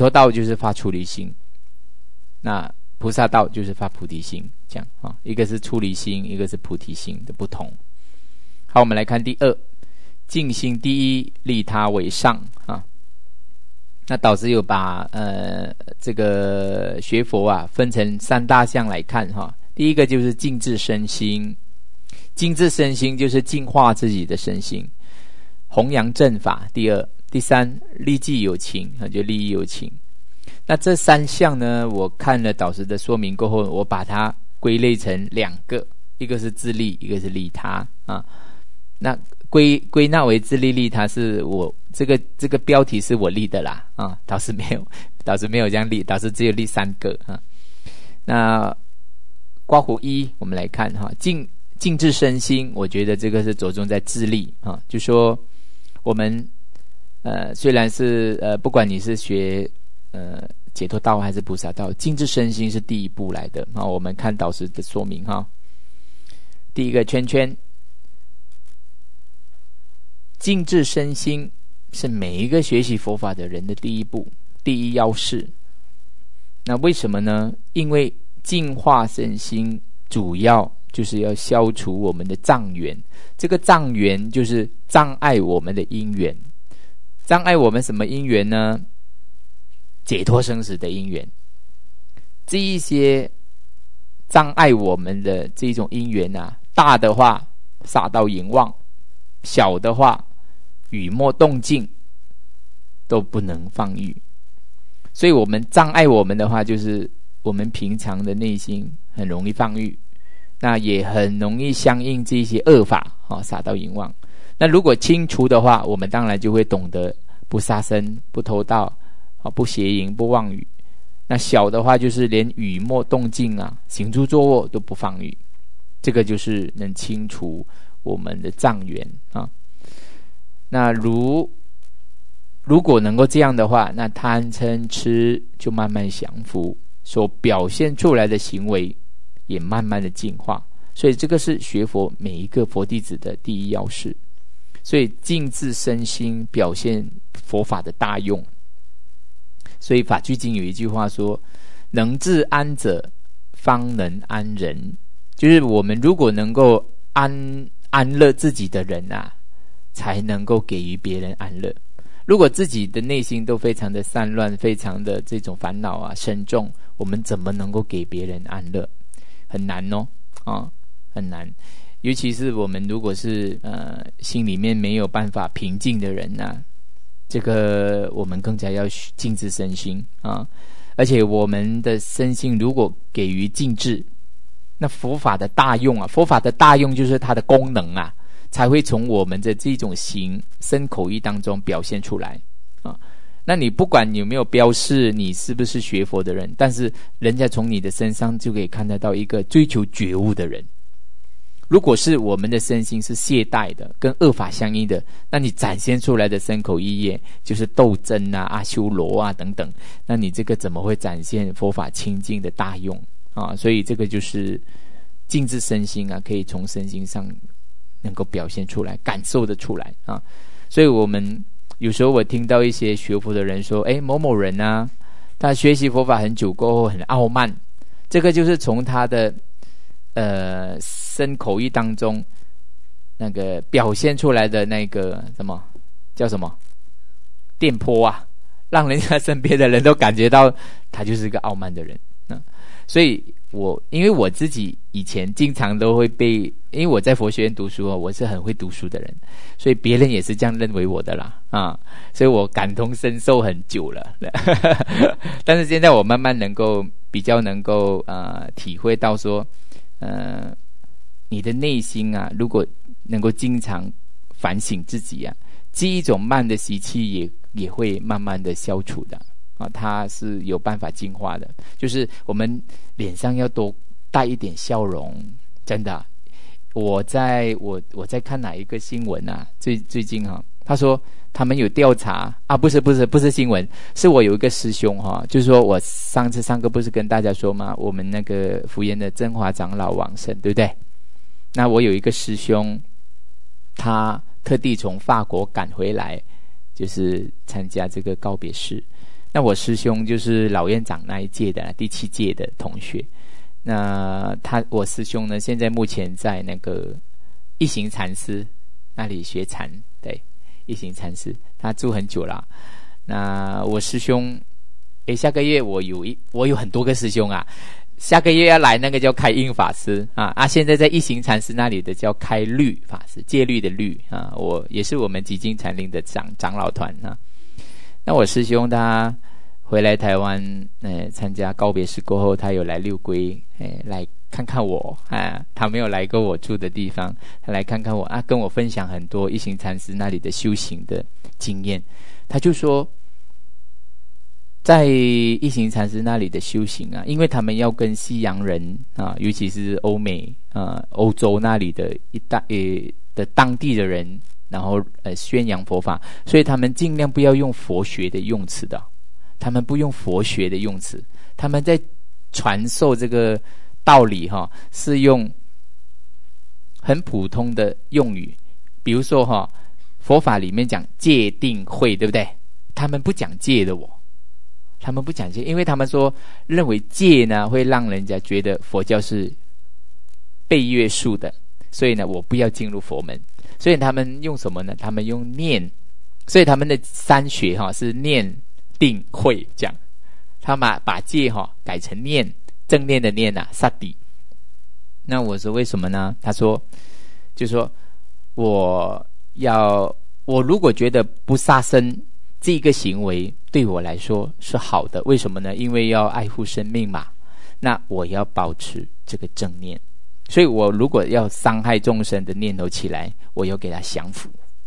脱道就是发出离心，那菩萨道就是发菩提心，这样啊，一个是出离心，一个是菩提心的不同。好，我们来看第二，净心第一，利他为上啊。那导师有把这个学佛啊分成三大项来看哈。第一个就是净治身心，净治身心就是净化自己的身心，弘扬正法。第三，利济有情，就利益有情。那这三项呢，我看了导师的说明过后，我把它归类成两个，一个是自利，一个是利他啊。那归纳为自利利他，是我这个标题是我立的啦啊，导师没有这样立，导师只有立三个啊。那括弧一，我们来看哈，净治身心，我觉得这个是着重在自利啊，就说我们虽然是不管你是学解脱道还是菩萨道，净治身心是第一步来的啊。我们看导师的说明哈，第一个圈圈。净治身心是每一个学习佛法的人的第一步，第一要事。那为什么呢？因为净化身心主要就是要消除我们的障缘，这个障缘就是障碍我们的因缘。障碍我们什么因缘呢？解脱生死的因缘。这一些障碍我们的这种因缘啊，大的话杀到淫妄，小的话语莫动静，都不能放御。所以我们障碍我们的话，就是我们平常的内心很容易放御，那也很容易相应这些恶法杀到淫妄。那如果清除的话，我们当然就会懂得不杀生、不偷盗、不邪淫、不妄语。那小的话就是连语莫动静啊、行住坐卧都不放御，这个就是能清除我们的障缘啊。那如果能够这样的话，那贪嗔痴就慢慢降服，所表现出来的行为也慢慢的净化。所以这个是学佛每一个佛弟子的第一要事。所以净治身心表现佛法的大用。所以法句经有一句话说，能自安者方能安人，就是我们如果能够安乐自己的人啊，才能够给予别人安乐。如果自己的内心都非常的散乱，非常的这种烦恼啊深重，我们怎么能够给别人安乐？很难哦，很难。尤其是我们如果是心里面没有办法平静的人啊，这个我们更加要净治身心啊。而且我们的身心如果给予净治，那佛法的大用啊，佛法的大用就是它的功能啊，才会从我们的这种行身口意当中表现出来啊。那你不管你有没有标示你是不是学佛的人，但是人家从你的身上就可以看得到一个追求觉悟的人。如果是我们的身心是懈怠的，跟恶法相应的，那你展现出来的身口意业就是斗争啊、阿修罗啊等等，那你这个怎么会展现佛法清净的大用啊？所以这个就是净治身心啊，可以从身心上能够表现出来，感受得出来啊。所以我们有时候我听到一些学佛的人说，某某人啊，他学习佛法很久过后很傲慢，这个就是从他的身口意当中那个表现出来的那个叫什么电波啊，让人家身边的人都感觉到他就是一个傲慢的人。所以因为我自己以前经常都会因为我在佛学院读书我是很会读书的人，所以别人也是这样认为我的啦所以我感同身受很久了但是现在我慢慢比较能够体会到说你的内心啊，如果能够经常反省自己啊，这一种慢的习气也会慢慢的消除的它是有办法净化的。就是我们脸上要多带一点笑容，真的我在看哪一个新闻啊，最近他说他们有调查不是新闻，是我有一个师兄就是说我上课不是跟大家说吗，我们那个福岩的振华长老往生，对不对？那我有一个师兄，他特地从法国赶回来，就是参加这个告别式。 那我师兄就是老院长那一届的第7届的同学。那我师兄呢，现在目前在那个一行禅师那里学禅，对，一行禅师他住很久了。那我师兄，下个月我有很多个师兄啊，下个月要来那个叫开印法师啊，现在在一行禅师那里的叫开律法师，戒律的律啊，我也是我们极静禅林的长老团啊。那我师兄他回来台湾，参加告别式过后，他有来六龟，来看看我啊。他没有来过我住的地方，他来看看我啊，跟我分享很多一行禅师那里的修行的经验。他就说，在一行禅师那里的修行啊，因为他们要跟西洋人啊，尤其是欧美欧洲那里的的当地的人，然后宣扬佛法，所以他们尽量不要用佛学的用词的。他们不用佛学的用词，他们在传授这个道理是用很普通的用语。比如说佛法里面讲戒定慧，对不对？他们不讲戒的他们不讲戒，因为他们认为戒呢会让人家觉得佛教是被约束的，所以呢我不要进入佛门。所以他们用什么呢？他们用念，所以他们的三学是念定慧，这样他把戒改成念，正念的念萨底。那我说为什么呢？他说就说我如果觉得不杀生这个行为对我来说是好的，为什么呢？因为要爱护生命嘛，那我要保持这个正念。所以我如果要伤害众生的念头起来，我要给他降服，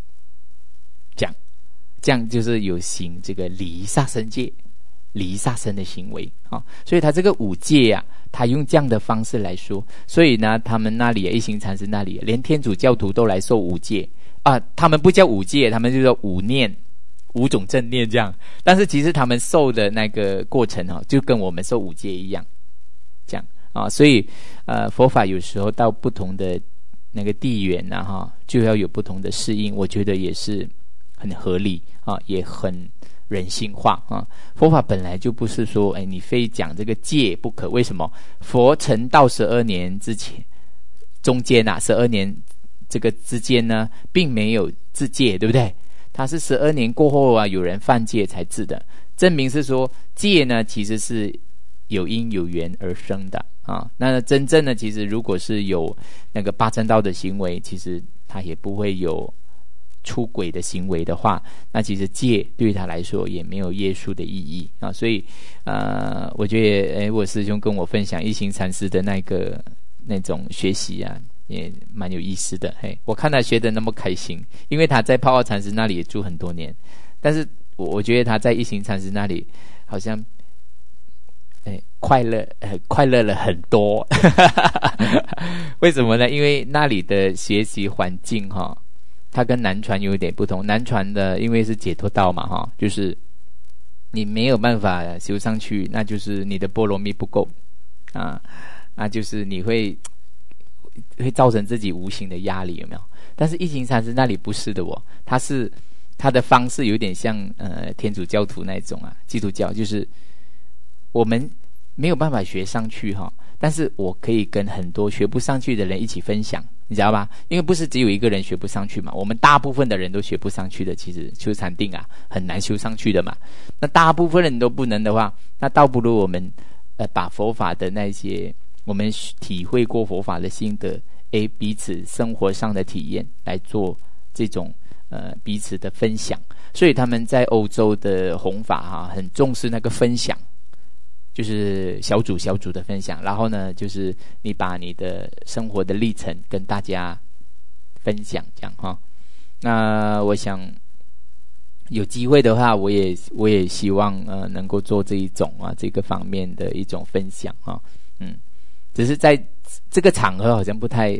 这样就是有行这个离杀生戒，离杀生的行为所以他这个五戒啊，他用这样的方式来说。所以呢，他们那里一行禅师那里连天主教徒都来受五戒啊，他们不叫五戒，他们就叫五念，5种正念这样。但是其实他们受的那个过程就跟我们受五戒一样，这样所以佛法有时候到不同的那个地缘就要有不同的适应，我觉得也是很合理也很人性化佛法本来就不是说你非讲这个戒不可。为什么？佛成道12年之前，中间12年这个之间呢，并没有自戒，对不对？他是12年过后有人犯戒才治的，证明是说戒呢其实是有因有缘而生的那真正的其实如果是有那个八正道的行为，其实他也不会有出轨的行为的话，那其实戒对他来说也没有约束的意义所以我觉得我师兄跟我分享一行禅师的那种学习也蛮有意思的。我看他学得那么开心，因为他在泡泡禅师那里也住很多年，但是我觉得他在一行禅师那里好像快乐了很多为什么呢？因为那里的学习环境它跟南传有一点不同。南传的因为是解脱道嘛就是你没有办法修上去，那就是你的波罗蜜不够那就是你会造成自己无形的压力，有没有？但是一行禅师那里不是的他的方式有点像天主教徒那种基督教，就是我们没有办法学上去但是我可以跟很多学不上去的人一起分享，你知道吧？因为不是只有一个人学不上去嘛，我们大部分的人都学不上去的。其实修禅定很难修上去的嘛。那大部分人都不能的话，那倒不如我们把佛法的那些我们体会过佛法的心得彼此生活上的体验来做这种彼此的分享。所以他们在欧洲的弘法很重视那个分享，就是小组的分享，然后呢就是你把你的生活的历程跟大家分享这样那我想有机会的话，我也希望能够做这一种这个方面的一种分享只是在这个场合好像不太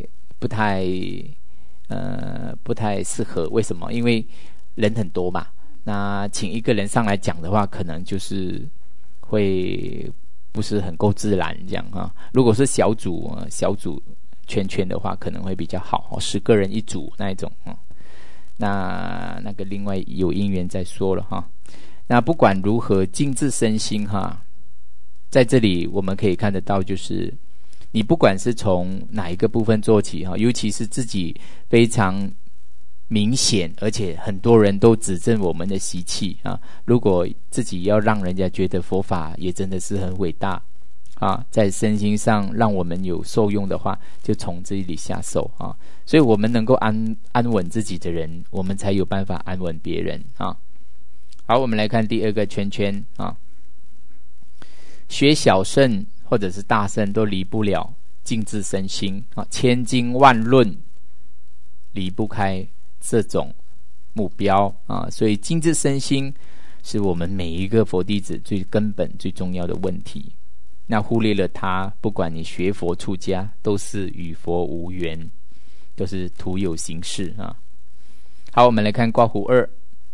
适合。为什么？因为人很多嘛，那请一个人上来讲的话，可能就是会不是很够自然这样如果是小组圈的话，可能会比较好10个人一组那一种那个另外有因缘再说了那不管如何静置身心哈，在这里我们可以看得到，就是你不管是从哪一个部分做起哈，尤其是自己非常明显而且很多人都指正我们的习气啊，如果自己要让人家觉得佛法也真的是很伟大啊，在身心上让我们有受用的话，就从这里下手啊。所以我们能够安稳自己的人，我们才有办法安稳别人啊。好，我们来看第二个圈圈啊。学小乘或者是大乘都离不了静置身心啊，千经万论离不开这种目标啊，所以静置身心是我们每一个佛弟子最根本最重要的问题。那忽略了它，不管你学佛出家，都是与佛无缘，都是徒有形式啊。好，我们来看刮胡2，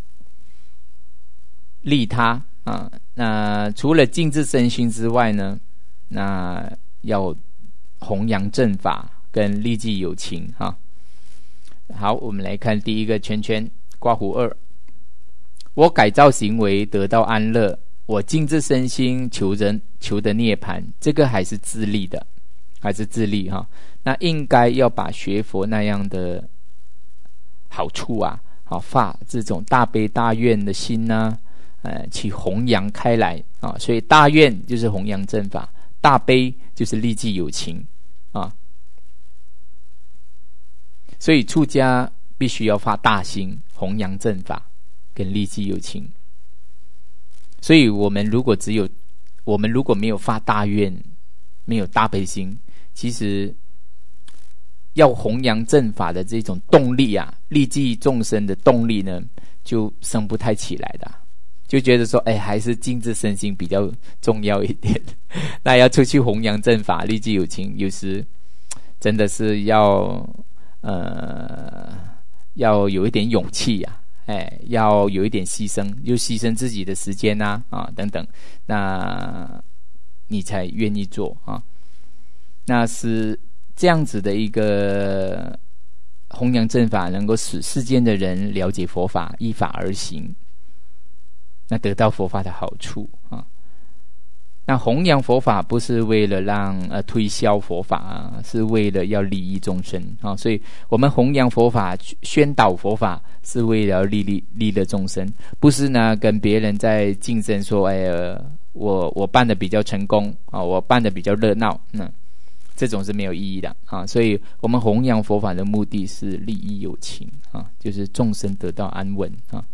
利他啊。那除了静置身心之外呢，那要弘扬正法跟利济有情啊。好，我们来看第一个圈圈，刮胡2，我改造行为得到安乐，我静置身心求得涅槃，这个还是自利的，还是自利哈。那应该要把学佛那样的好处啊，好发这种大悲大愿的心呢，去弘扬开来啊。所以大愿就是弘扬正法，大悲就是利济有情啊。所以出家必须要发大心，弘扬正法跟利济有情。所以我们如果没有发大愿，没有大悲心，其实要弘扬正法的这种动力啊，利济众生的动力呢，就生不太起来的，就觉得说还是静置身心比较重要一点。那要出去弘扬正法利济有情，有时真的是要有一点勇气啊，要有一点牺牲，就牺牲自己的时间啊等等，那你才愿意做啊。那是这样子的一个弘扬正法，能够使世间的人了解佛法，依法而行，那得到佛法的好处啊。那弘扬佛法不是为了让推销佛法啊，是为了要利益众生啊。所以我们弘扬佛法、宣导佛法，是为了利乐众生，不是呢跟别人在竞争说，我办的比较成功啊，我办的比较热闹，这种是没有意义的啊。所以我们弘扬佛法的目的是利益有情啊，就是众生得到安稳啊。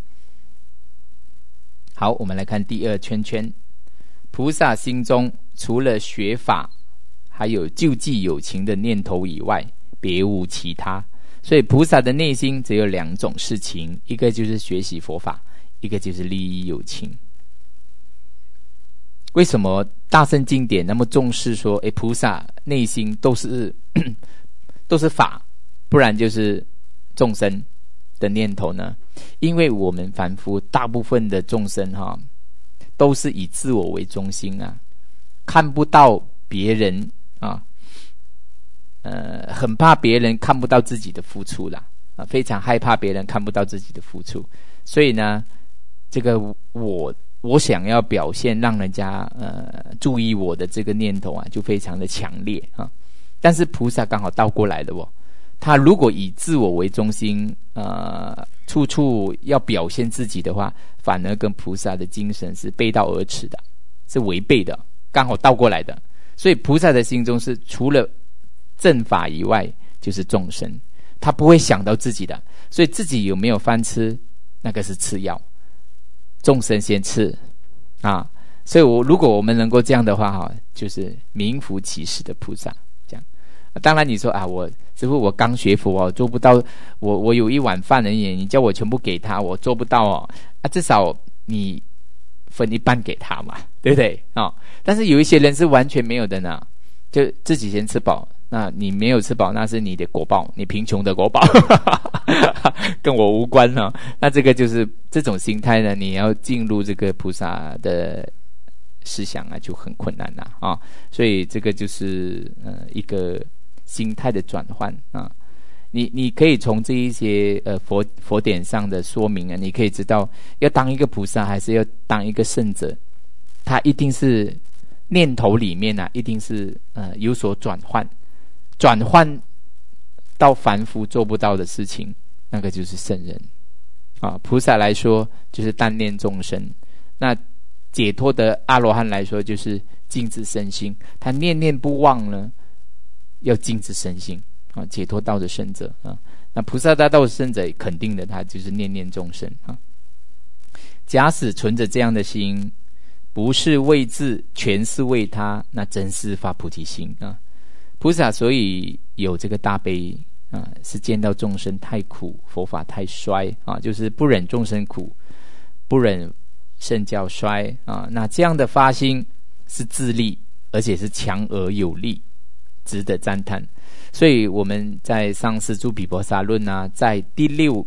好，我们来看第二圈圈。菩萨心中除了学法还有救济有情的念头以外，别无其他。所以菩萨的内心只有两种事情，一个就是学习佛法，一个就是利益有情。为什么大乘经典那么重视说菩萨内心都是法，不然就是众生的念头呢？因为我们凡夫大部分的众生都是以自我为中心啊，看不到别人啊，很怕别人看不到自己的付出啦，非常害怕别人看不到自己的付出，所以呢，这个我想要表现让人家注意我的这个念头啊，就非常的强烈啊。但是菩萨刚好倒过来的他如果以自我为中心，处处要表现自己的话，反而跟菩萨的精神是背道而驰的，是违背的，刚好倒过来的。所以菩萨的心中是除了正法以外就是众生，他不会想到自己的，所以自己有没有饭吃那个是次要，众生先吃啊。所以如果我们能够这样的话就是名副其实的菩萨这样。当然你说师父我刚学佛做不到，我有一碗饭而已，你叫我全部给他，我做不到至少你分一半给他嘛，对不对但是有一些人是完全没有的呢，就自己先吃饱，那你没有吃饱那是你的果报，你贫穷的果报跟我无关那这个就是这种心态呢，你要进入这个菩萨的思想就很困难所以这个就是一个心态的转换你可以从这一些佛典上的说明啊，你可以知道要当一个菩萨还是要当一个圣者，他一定是念头里面啊，一定是有所转换到凡夫做不到的事情，那个就是圣人啊。菩萨来说就是单念众生，那解脱的阿罗汉来说就是静止身心，他念念不忘呢，要静止身心啊。解脱道的圣者啊，那菩萨大道的圣者肯定的，他就是念念众生啊。假使存着这样的心，不是为自，全是为他，那真是发菩提心啊。菩萨所以有这个大悲啊，是见到众生太苦，佛法太衰啊，就是不忍众生苦，不忍圣教衰啊。那这样的发心是自利，而且是强而有力，值得赞叹。所以我们在上师诸毗婆沙论啊，在第六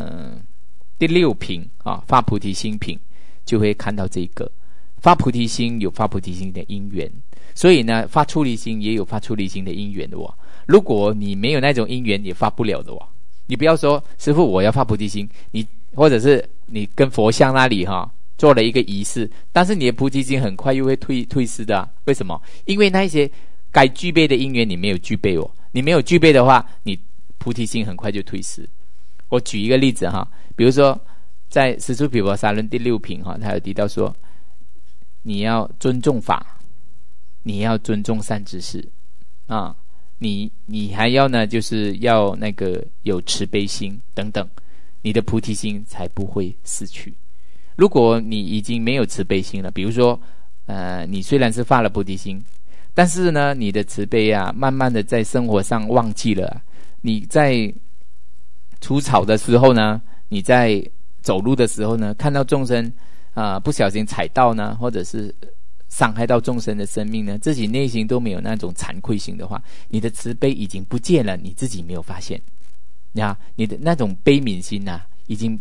品啊，发菩提心品，就会看到这个发菩提心有发菩提心的因缘，所以呢，发出离心也有发出离心的因缘的哦。如果你没有那种因缘，也发不了的哦。你不要说师父我要发菩提心，你或者是你跟佛像那里做了一个仪式，但是你的菩提心很快又会退失的啊。为什么？因为那一些该具备的因缘你没有具备哦。你没有具备的话，你菩提心很快就退失。我举一个例子比如说在《十诸毗婆沙论》第六品他有提到说，你要尊重法，你要尊重善知识啊，你还要呢，就是要那个有慈悲心等等，你的菩提心才不会失去。如果你已经没有慈悲心了，比如说你虽然是发了菩提心，但是呢，你的慈悲啊，慢慢的在生活上忘记了。你在除草的时候呢，你在走路的时候呢，看到众生不小心踩到呢，或者是伤害到众生的生命呢，自己内心都没有那种惭愧心的话，你的慈悲已经不见了，你自己没有发现你的那种悲悯心已经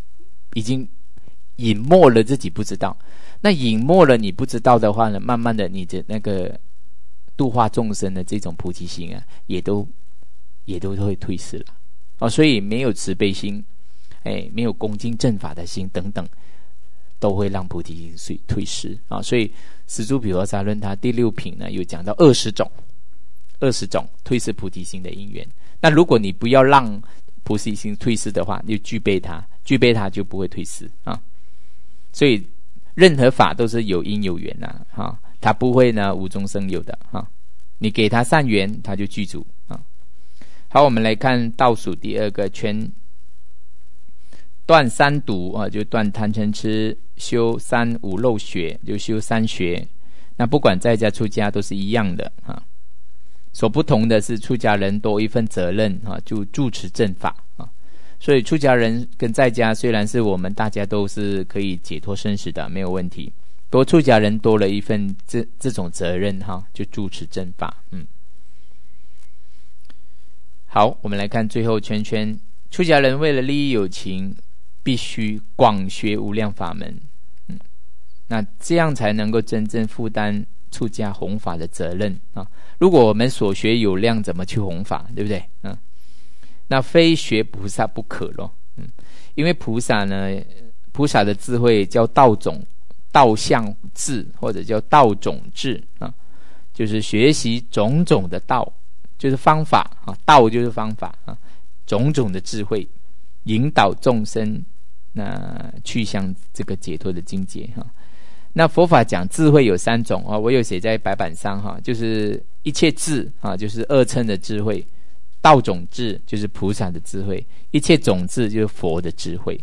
隐没了，自己不知道。那隐没了你不知道的话呢，慢慢的你的那个度化众生的这种菩提心也都会退失了所以没有慈悲心没有恭敬正法的心等等，都会让菩提心退失所以十诸毗婆沙论它第六品呢，有讲到20种退失菩提心的因缘。那如果你不要让菩提心退失的话，就具备它就不会退失所以任何法都是有因有缘它不会呢无中生有的你给它善缘，它就具足好，我们来看倒数第二个圈，断三毒就断贪嗔痴，修三无漏学，就修三学。那不管在家出家都是一样的所不同的是出家人多一份责任就住持正法所以出家人跟在家虽然是我们大家都是可以解脱生死的，没有问题，不过出家人多了一份这种责任就住持正法好，我们来看最后圈圈，出家人为了利益有情，必须广学无量法门那这样才能够真正负担出家弘法的责任如果我们所学有量，怎么去弘法，对不对那非学菩萨不可咯因为菩萨的智慧叫道相智，或者叫道种智就是学习种种的道，就是方法道就是方法种种的智慧，引导众生去向这个解脱的境界那佛法讲智慧有3种我有写在白板上就是一切智就是二乘的智慧，道种智就是菩萨的智慧，一切种智就是佛的智慧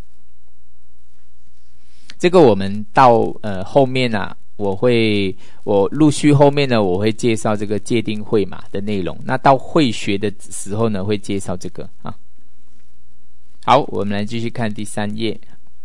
这个我们到后面我陆续后面呢，我会介绍这个戒定慧嘛的内容。那到慧学的时候呢，会介绍这个好，我们来继续看第3页。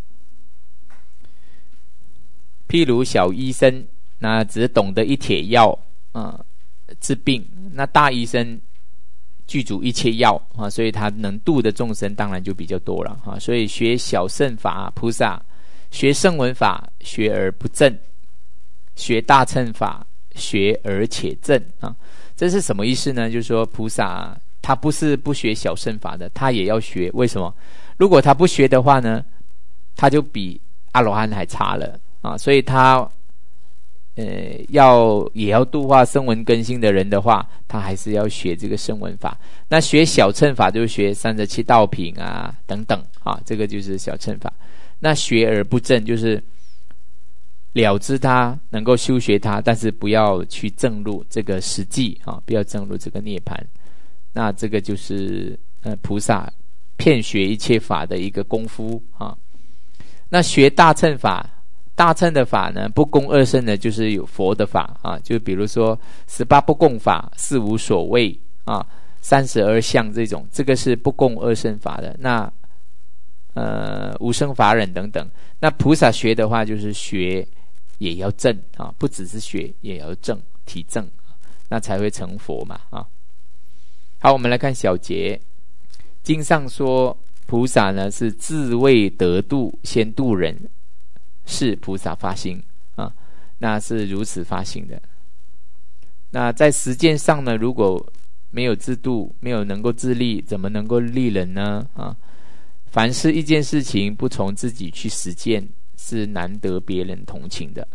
譬如小医生，那只懂得一帖药治病，那大医生具足一切药所以他能度的众生当然就比较多了所以学小乘法菩萨，学声闻法学而不正，学大乘法学而且正这是什么意思呢？就是说菩萨他不是不学小乘法的，他也要学。为什么？如果他不学的话呢，他就比阿罗汉还差了啊！所以他也要度化声闻根性的人的话，他还是要学这个声闻法。那学小乘法就是学37道品啊等等啊，这个就是小乘法。那学而不正就是了知他，能够修学他，但是不要去证入这个实际啊，不要证入这个涅槃。那这个就是菩萨遍学一切法的一个功夫啊。那学大乘法，大乘的法呢，不共二圣的，就是有佛的法啊，就比如说18不共法、四无所谓啊、32相这种，这个是不共二圣法的。那无生法忍等等。那菩萨学的话，就是学也要正啊，不只是学，也要正体正，那才会成佛嘛啊。好，我们来看小节。经上说，菩萨呢是自为得度，先度人，是菩萨发心啊，那是如此发心的。那在实践上呢，如果没有自度，没有能够自利，怎么能够利人呢？啊，凡是一件事情不从自己去实践，是难得别人同情的。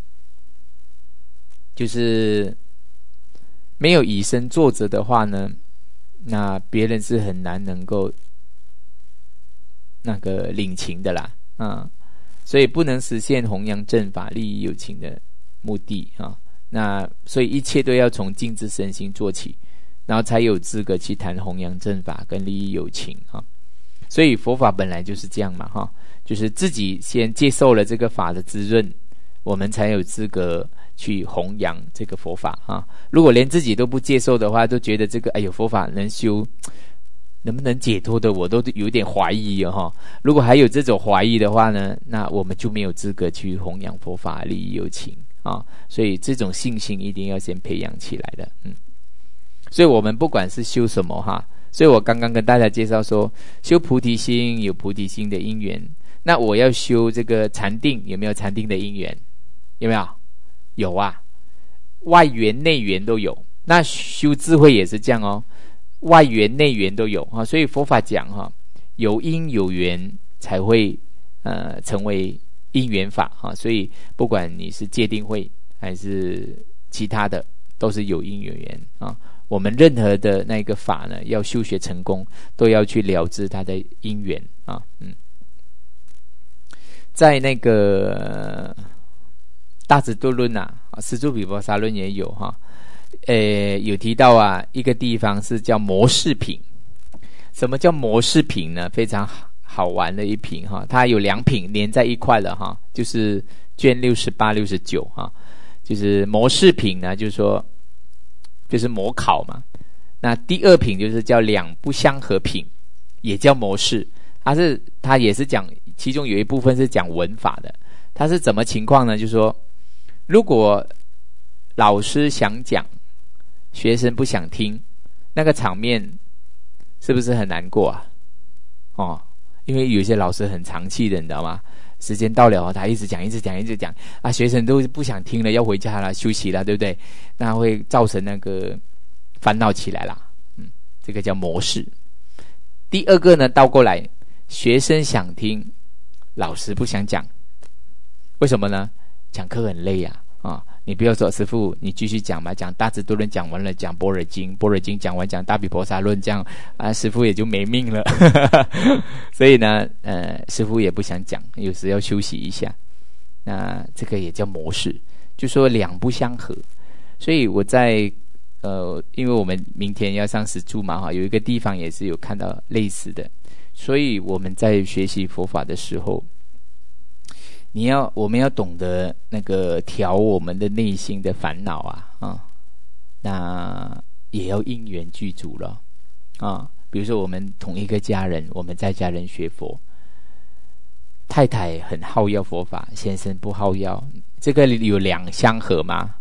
就是没有以身作则的话呢，那别人是很难能够那个领情的啦啊，所以不能实现弘扬正法、利益有情的目的啊。那所以一切都要从净智身心做起，然后才有资格去谈弘扬正法跟利益有情啊。所以佛法本来就是这样嘛哈，就是自己先接受了这个法的滋润，我们才有资格去弘扬这个佛法啊。如果连自己都不接受的话，都觉得这个佛法能修，能不能解脱的，我都有点怀疑哈。如果还有这种怀疑的话呢，那我们就没有资格去弘扬佛法、利益有情啊。所以这种信心一定要先培养起来的。所以我们不管是修什么哈，所以我刚刚跟大家介绍说，修菩提心有菩提心的因缘。那我要修这个禅定，有没有禅定的因缘？有没有？有啊，外缘内缘都有。那修智慧也是这样哦，外缘内缘都有啊。所以佛法讲哈，有因有缘才会成为因缘法啊。所以不管你是戒定慧还是其他的，都是有因有缘啊。我们任何的那个法呢，要修学成功，都要去了知它的因缘啊。在那个大智度论啊，十住毗婆沙论也有哈，有提到啊，一个地方是叫摩氏品。什么叫摩氏品呢？非常好玩的一品哈，它有2品连在一块了哈，就是卷68、69哈，就是摩氏品呢，就是说就是摩考嘛。那第2品就是叫两不相合品，也叫摩氏，它也是讲，其中有一部分是讲文法的。它是怎么情况呢？就是说，如果老师想讲，学生不想听，那个场面是不是很难过啊？因为有些老师很长气的，你知道吗？时间到了，他一直讲啊，学生都不想听了，要回家了，休息了，对不对？那会造成那个烦恼起来了。这个叫模式。第2个呢，倒过来，学生想听，老师不想讲，为什么呢？讲课很累啊。你不要说师父，你继续讲吧，讲大智度论讲完了，讲般若经讲完，讲大毗婆沙论，这样啊，师父也就没命了。所以呢，师父也不想讲，有时要休息一下。那这个也叫模式，就说两不相合。所以我在因为我们明天要上10住嘛哈，有一个地方也是有看到类似的。所以我们在学习佛法的时候，我们要懂得那个调我们的内心的烦恼啊，那也要因缘具足了啊。比如说我们同一个家人，我们在家人学佛，太太很好要佛法，先生不好要，这个有2相合吗？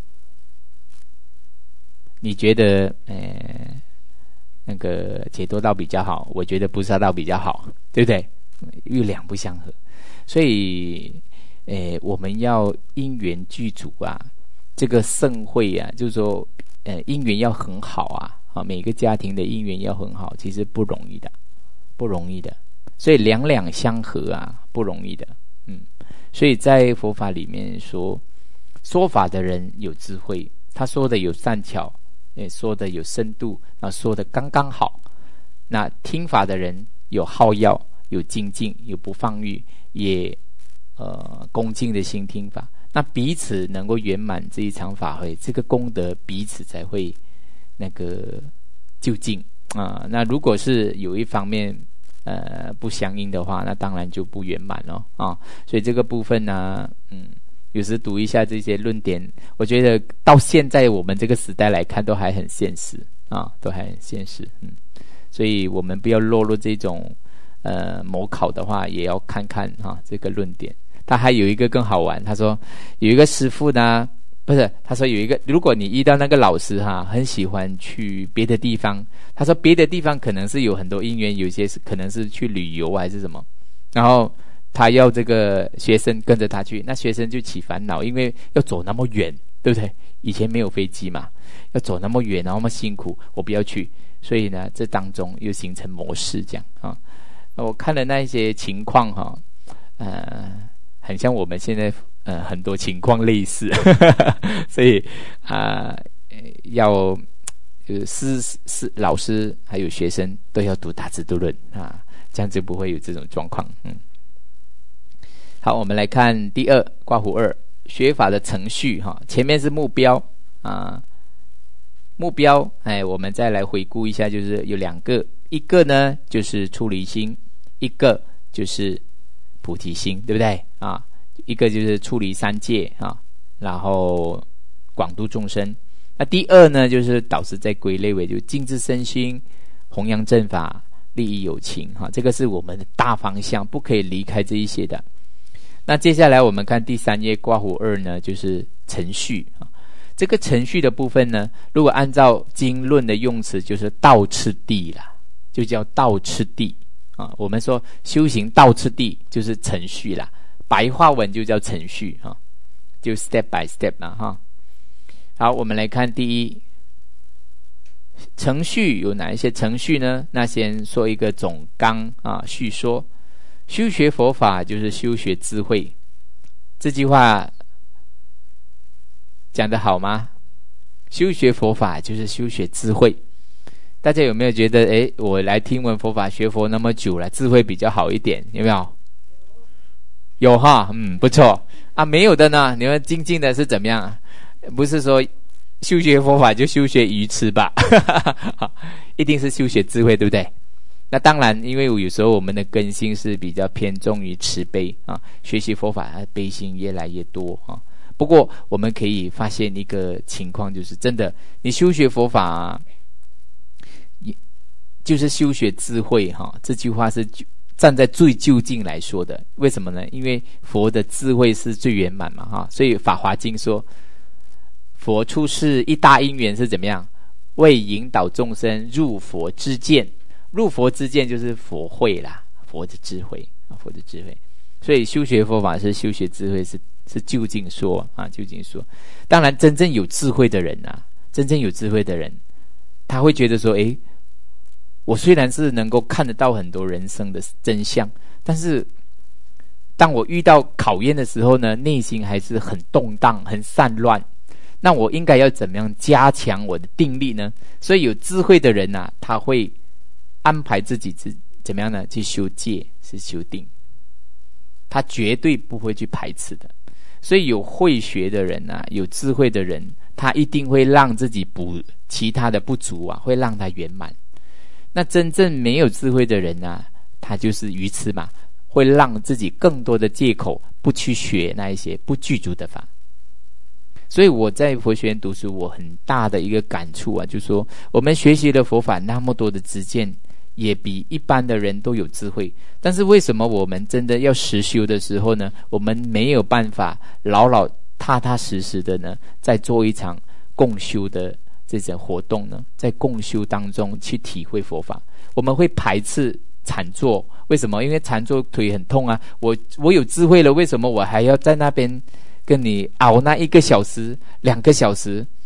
你觉得那个解脱道比较好，我觉得菩萨道比较好，对不对？有2不相合。所以我们要因缘具足啊，这个盛会啊，就是说因缘要很好每个家庭的姻缘要很好，其实不容易的，不容易的。所以两两相合啊，不容易的。所以在佛法里面说法的人有智慧，他说的有善巧，也说的有深度，说的刚刚好。那听法的人有好要，有精进，有不放逸，也恭敬的心听法。那彼此能够圆满这一场法会，这个功德彼此才会那个就近啊。那如果是有一方面不相应的话，那当然就不圆满了啊。所以这个部分呢，有时读一下这些论点，我觉得到现在我们这个时代来看，都还很现实啊，都还很现实。所以我们不要落入这种模考的话，也要看看这个论点。他还有一个更好玩，他说有一个师傅呢，不是，他说有一个，如果你遇到那个老师很喜欢去别的地方，他说别的地方可能是有很多因缘，有些是可能是去旅游还是什么，然后他要这个学生跟着他去，那学生就起烦恼，因为要走那么远，对不对？以前没有飞机嘛，要走那么远，然后那么辛苦，我不要去。所以呢，这当中又形成模式这样啊。我看了那一些情况很像我们现在很多情况类似，所以要老师还有学生都要读大智度论啊，这样就不会有这种状况。好，我们来看第二括弧2学法的程序前面是目标目标我们再来回顾一下，就是有两个，一个呢就是出离心，一个就是菩提心，对不对一个就是出离三界然后广度众生。那第二呢，就是导师在归类为就静治身心、弘扬正法、利益有情这个是我们的大方向，不可以离开这一些的。那接下来我们看第3页括弧2呢，就是程序这个程序的部分呢，如果按照经论的用词，就是道次第啦，就叫道次第我们说修行道次第就是程序啦，白话文就叫程序就 step by step 啦好，我们来看第一程序有哪一些程序呢？那先说一个总纲叙说。修学佛法就是修学智慧，这句话讲得好吗？修学佛法就是修学智慧。大家有没有觉得我来听闻佛法学佛那么久了，智慧比较好一点，有没有？有不错没有的呢，你们精进的是怎么样不是说修学佛法就修学愚痴吧一定是修学智慧，对不对？那当然，因为有时候我们的根性是比较偏重于慈悲学习佛法悲心越来越多不过我们可以发现一个情况，就是真的你修学佛法就是修学智慧这句话是站在最究竟来说的。为什么呢？因为佛的智慧是最圆满嘛所以法华经说佛出世一大因缘是怎么样？为引导众生入佛之见。入佛之见就是佛慧啦，佛的智慧佛的智慧。所以修学佛法是修学智慧，是究竟说究竟说。当然真正有智慧的人真正有智慧的人，他会觉得说我虽然是能够看得到很多人生的真相，但是当我遇到考验的时候呢，内心还是很动荡很散乱，那我应该要怎么样加强我的定力呢？所以有智慧的人他会安排自己怎么样呢？去修戒，是修定，他绝对不会去排斥的。所以有慧学的人有智慧的人，他一定会让自己补其他的不足会让他圆满。那真正没有智慧的人他就是愚痴嘛，会让自己更多的借口不去学那一些不具足的法。所以我在佛学院读书，我很大的一个感触就是说我们学习了佛法那么多的知见，也比一般的人都有智慧，但是为什么我们真的要实修的时候呢，我们没有办法老踏踏实实的呢，在做一场共修的这种活动呢？在共修当中去体会佛法，我们会排斥禅坐。为什么？因为禅坐腿很痛我有智慧了，为什么我还要在那边跟你熬那1个小时2个小时？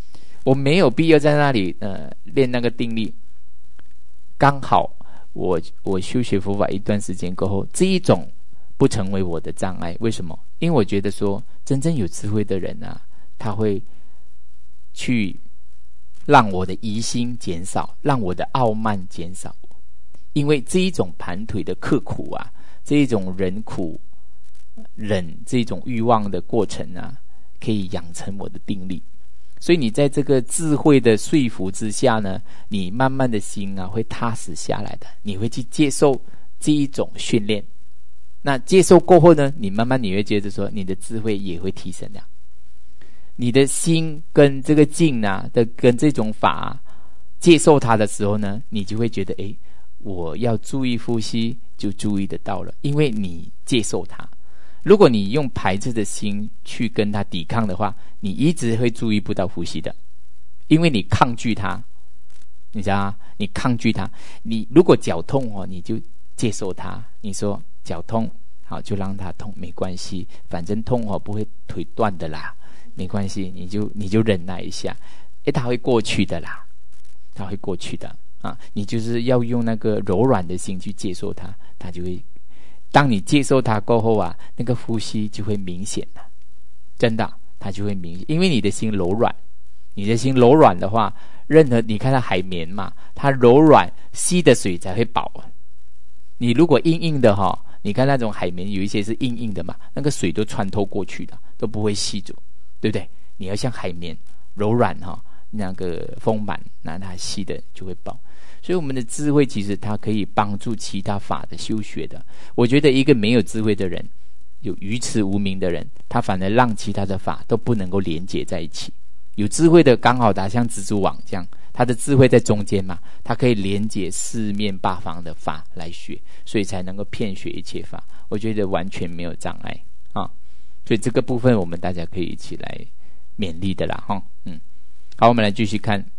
我没有必要在那里练那个定力。刚好我修学佛法一段时间过后，这一种不成为我的障碍。为什么？因为我觉得说，真正有智慧的人啊，他会去让我的疑心减少，让我的傲慢减少。因为这一种盘腿的刻苦啊，这一种忍苦忍这种欲望的过程啊，可以养成我的定力。所以你在这个智慧的说服之下呢，你慢慢的心啊会踏实下来的，你会去接受这一种训练。那接受过后呢，你慢慢你会觉得说，你的智慧也会提升的。你的心跟这个境啊跟这种法啊，接受它的时候呢，你就会觉得我要注意呼吸就注意得到了，因为你接受它。如果你用排斥的心去跟它抵抗的话，你一直会注意不到呼吸的，因为你抗拒它，你知道吗？你抗拒它。你如果脚痛你就接受它，你说脚痛好就让它痛，没关系，反正痛不会腿断的啦，没关系，你就忍耐一下，它会过去的啦，它会过去的啊。你就是要用那个柔软的心去接受它，它就会。当你接受它过后啊，那个呼吸就会明显了，真的，它就会明显，因为你的心柔软。你的心柔软的话，任何你看它海绵嘛，它柔软，吸的水才会饱。你如果硬硬的你看那种海绵有一些是硬硬的嘛，那个水都穿透过去的，都不会吸住，对不对？你要像海绵柔软那个丰满，那它吸的就会饱。所以我们的智慧其实它可以帮助其他法的修学的。我觉得一个没有智慧的人，有愚痴无明的人，他反而让其他的法都不能够连接在一起。有智慧的刚好他像蜘蛛网这样，他的智慧在中间嘛，他可以连接四面八方的法来学，所以才能够遍学一切法。我觉得完全没有障碍啊。所以这个部分我们大家可以一起来勉励的啦好，我们来继续看。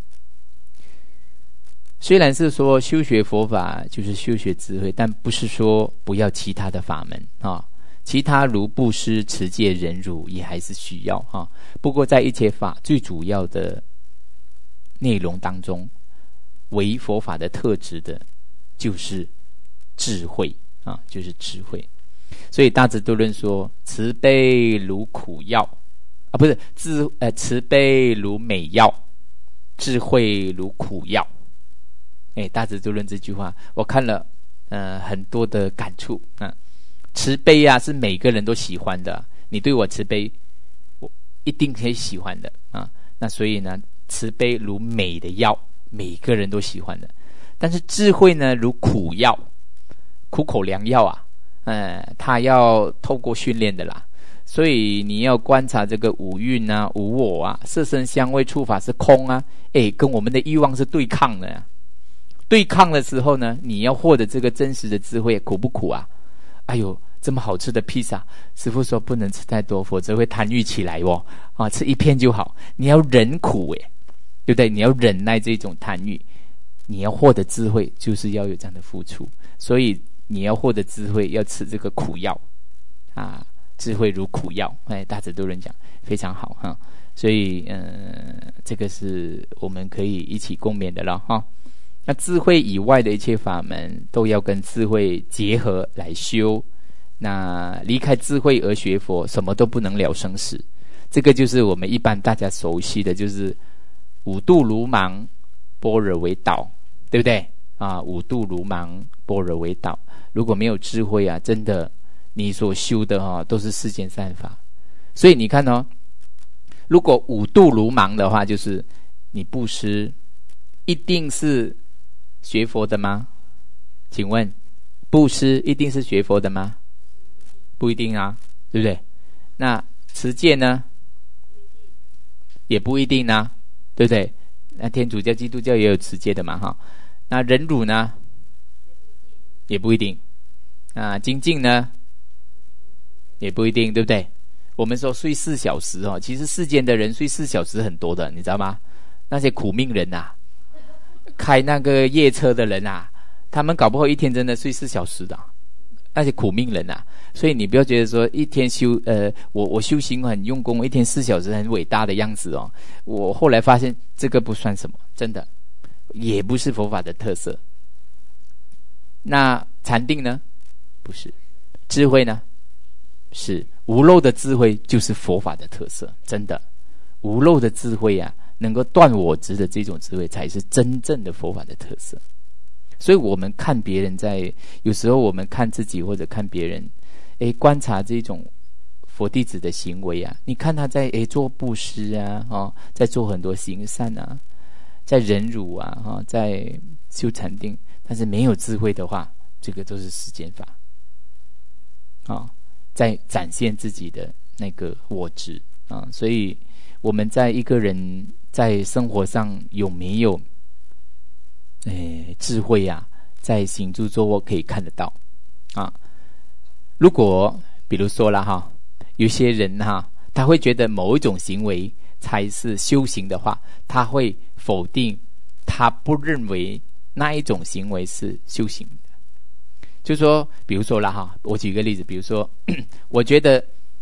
虽然是说修学佛法就是修学智慧，但不是说不要其他的法门其他如布施、持戒、忍辱也还是需要不过在一切法最主要的内容当中，为佛法的特质的就是智慧就是智慧。所以大智度论说，慈悲如苦药不是慈悲如美药，智慧如苦药。大智度论这句话我看了很多的感触慈悲是每个人都喜欢的，你对我慈悲我一定可以喜欢的那所以呢，慈悲如美的药，每个人都喜欢的。但是智慧呢如苦药，苦口良药它要透过训练的啦。所以你要观察这个五蕴无我色身香味触法是空跟我们的欲望是对抗的对抗的时候呢，你要获得这个真实的智慧，苦不苦哎呦，这么好吃的披萨，师父说不能吃太多，否则会贪欲起来吃一片就好。你要忍苦对不对？你要忍耐这种贪欲。你要获得智慧，就是要有这样的付出。所以你要获得智慧，要吃这个苦药智慧如苦药。大智度论讲非常好所以这个是我们可以一起共勉的了那智慧以外的一切法门都要跟智慧结合来修。那离开智慧而学佛，什么都不能了生死。这个就是我们一般大家熟悉的，就是五度如芒，般若为导，对不对五度如芒，般若为导。如果没有智慧真的你所修的都是世间善法。所以你看如果五度如芒的话，就是你布施一定是学佛的吗？请问布施一定是学佛的吗？不一定对不对？那持戒呢？也不一定对不对？那天主教、基督教也有持戒的嘛那忍辱呢？也不一定。精进呢？也不一定，对不对？我们说睡4小时其实世间的人睡4小时很多的，你知道吗？那些苦命人开那个夜车的人他们搞不好一天真的睡4小时的那些苦命人啊。所以你不要觉得说一天我修行很用功，一天4小时很伟大的样子哦。我后来发现这个不算什么，真的也不是佛法的特色。那禅定呢？不是。智慧呢？是。无漏的智慧就是佛法的特色，真的。无漏的智慧啊，能够断我执的这种智慧，才是真正的佛法的特色。所以我们看别人有时候我们看自己或者看别人，观察这种佛弟子的行为啊，你看他在做布施啊，在做很多行善啊，在忍辱啊，在修禅定，但是没有智慧的话，这个都是世间法在展现自己的那个我执啊。所以我们在一个人在生活上有没有智慧啊，在行住坐卧可以看得到啊。如果比如说啦有些人他会觉得某一种行为才是修行的话，他会否定，他不认为那一种行为是修行的。就说比如说啦我举个例子，比如说我觉得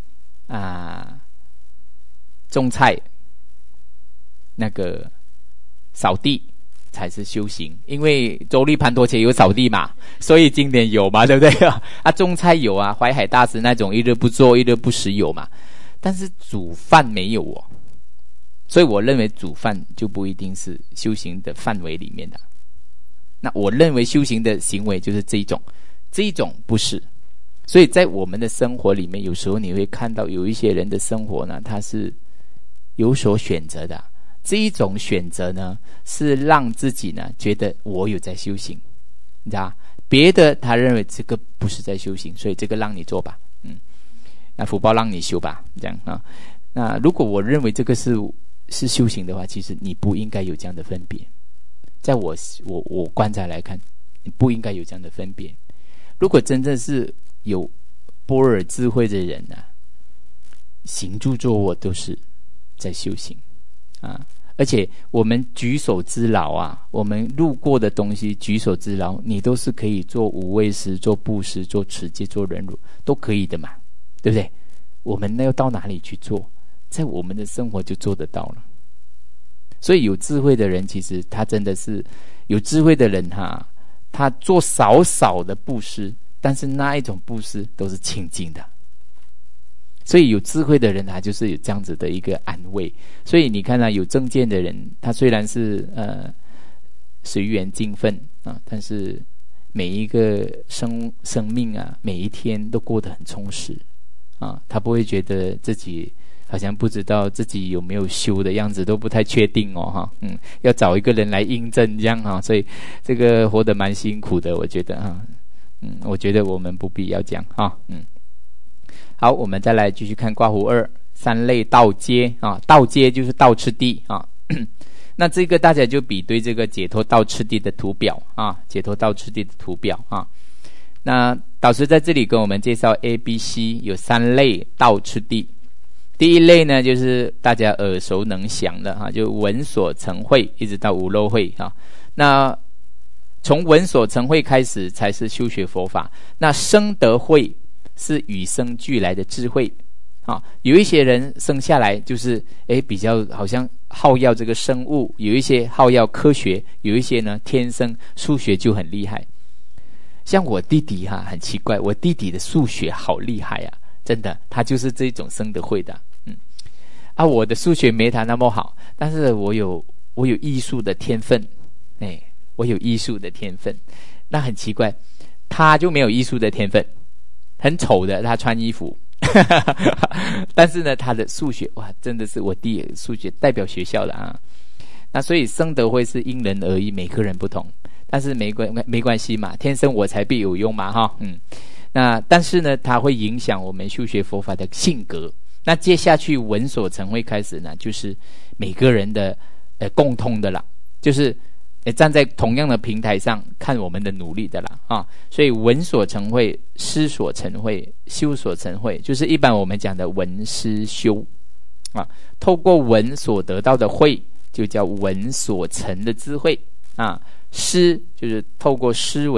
种菜那个扫地才是修行，因为周立盘陀伽有扫地嘛，所以经典有嘛，对不对种菜有啊，淮海大师那种一日不做一日不食有嘛，但是煮饭没有所以我认为煮饭就不一定是修行的范围里面的。那我认为修行的行为就是这一种不是。所以在我们的生活里面，有时候你会看到有一些人的生活呢，他是有所选择的。这一种选择呢，是让自己呢觉得我有在修行，你知道别的他认为这个不是在修行，所以这个让你做吧，那福报让你修吧，这样啊。那如果我认为这个是修行的话，其实你不应该有这样的分别。在我观察来看，你不应该有这样的分别。如果真正是有般若智慧的人啊，行住坐卧都是在修行啊。而且我们举手之劳啊，我们路过的东西举手之劳，你都是可以做无畏施、做布施、做持戒、做忍辱，都可以的嘛，对不对？我们要到哪里去做？在我们的生活就做得到了。所以有智慧的人，其实他真的是有智慧的人他做少少的布施，但是那一种布施都是清净的。所以有智慧的人，他就是有这样子的一个安慰。所以你看有正见的人，他虽然是随缘尽分但是每一个生命啊，每一天都过得很充实他不会觉得自己好像不知道自己有没有修的样子，都不太确定要找一个人来印证这样所以这个活得蛮辛苦的，我觉得我觉得我们不必要这样好，我们再来继续看刮胡2，三类道阶道阶就是道次第那这个大家就比对这个解脱道次第的图表解脱道次第的图表那导师在这里跟我们介绍 A、B、C 有3类道次第。第一类呢，就是大家耳熟能详的就闻所成慧一直到无漏慧那从闻所成慧开始才是修学佛法。那生得慧是与生俱来的智慧有一些人生下来就是比较好像好要这个生物，有一些好要科学，有一些呢天生数学就很厉害。像我弟弟很奇怪，我弟弟的数学好厉害真的，他就是这种生得会的我的数学没他那么好，但是我有艺术的天分我有艺术的天分。那很奇怪，他就没有艺术的天分，很丑的他穿衣服但是呢他的数学哇，真的是我弟数学代表学校的那所以生得会是因人而异，每个人不同，但是没关系嘛，天生我材必有用嘛那但是呢它会影响我们修学佛法的性格。那接下去闻所成慧开始呢，就是每个人的共通的啦，就是站在同样的平台上看我们的努力的啦所以闻所成慧、思所成慧、修所成慧，就是一般我们讲的闻思修透过闻所得到的慧，就叫闻所成的智慧思就是透过思维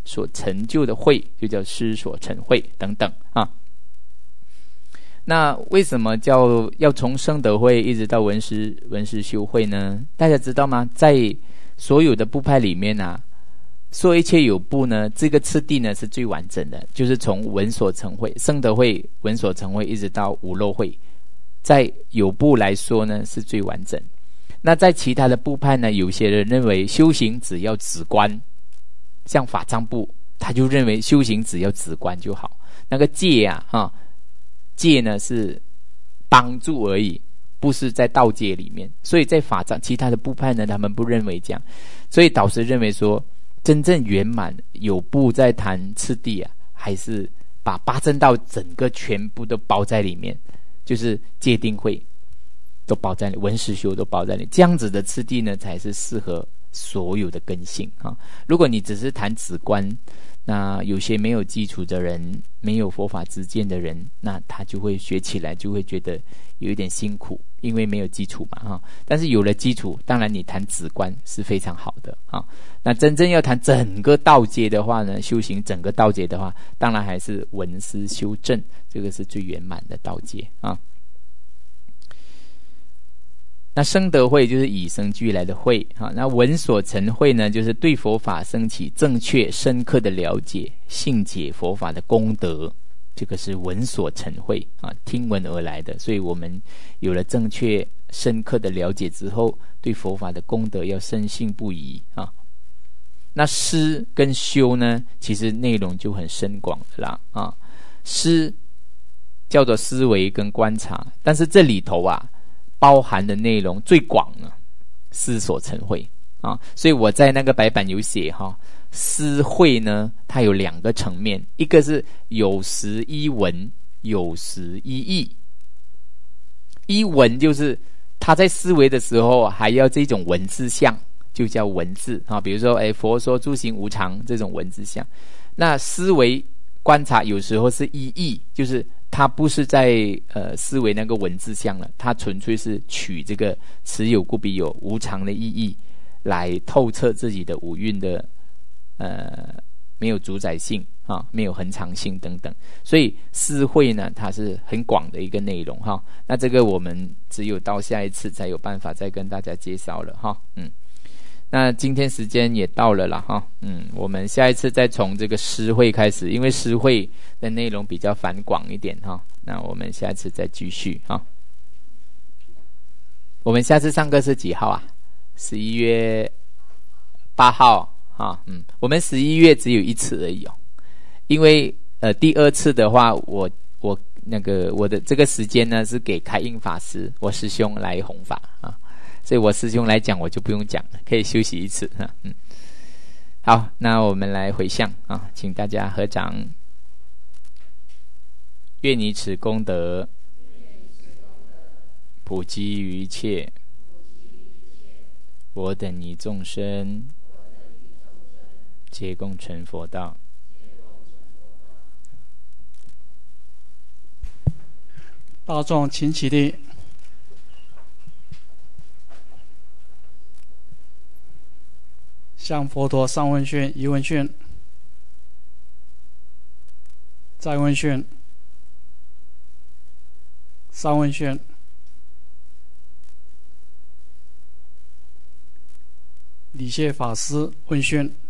所成就的慧，就叫师所成慧等等啊。那为什么要从生德会一直到文思修慧呢？大家知道吗？在所有的部派里面啊，说一切有部呢，这个次第呢是最完整的，就是从文所成慧、生德会、文所成慧一直到无漏慧，在有部来说呢是最完整。那在其他的部派呢，有些人认为修行只要止观，像法藏部他就认为修行只要止观就好，那个戒啊戒呢是帮助而已，不是在道戒里面。所以在法藏其他的部派呢，他们不认为这样。所以导师认为说，真正圆满有部在谈次第啊，还是把八正道整个全部都包在里面，就是戒定慧都包在里，文思修都包在里，这样子的次第呢，才是适合所有的根性啊。如果你只是谈止观，那有些没有基础的人，没有佛法知见的人，那他就会学起来就会觉得有一点辛苦，因为没有基础嘛但是有了基础，当然你谈止观是非常好的那真正要谈整个道阶的话呢，修行整个道阶的话，当然还是文思修正，这个是最圆满的道阶那生德慧就是以生俱来的慧那文所成慧呢，就是对佛法升起正确深刻的了解，信解佛法的功德，这个是文所成慧听闻而来的。所以我们有了正确深刻的了解之后，对佛法的功德要深信不疑那思跟修呢，其实内容就很深广的啦思叫做思维跟观察，但是这里头包含的内容最广呢，思所成慧所以我在那个白板有写思慧呢，它有两个层面，一个是有时依文，有时依义。依文就是他在思维的时候还要这种文字相，就叫文字比如说佛说诸行无常这种文字相。那思维观察有时候是依义，就是他不是在思维那个文字相了，他纯粹是取这个此有故彼有无常的意义来透彻自己的五蕴的没有主宰性没有恒常性等等。所以思慧呢，它是很广的一个内容那这个我们只有到下一次才有办法再跟大家介绍了那今天时间也到了啦我们下一次再从这个诗会开始，因为诗会的内容比较繁广一点那我们下次再继续我们下次上课是几号11月8号我们11月只有一次而已因为第二次的话，我的这个时间呢是给开印法师，我师兄来弘法所以我师兄来讲我就不用讲了，可以休息一次好，那我们来回向请大家合掌。愿以此功德普及于一切我等一众生，皆共成佛道。 大众请起立。向佛陀上问讯，一问讯，再问讯，三问讯，礼谢法师问讯。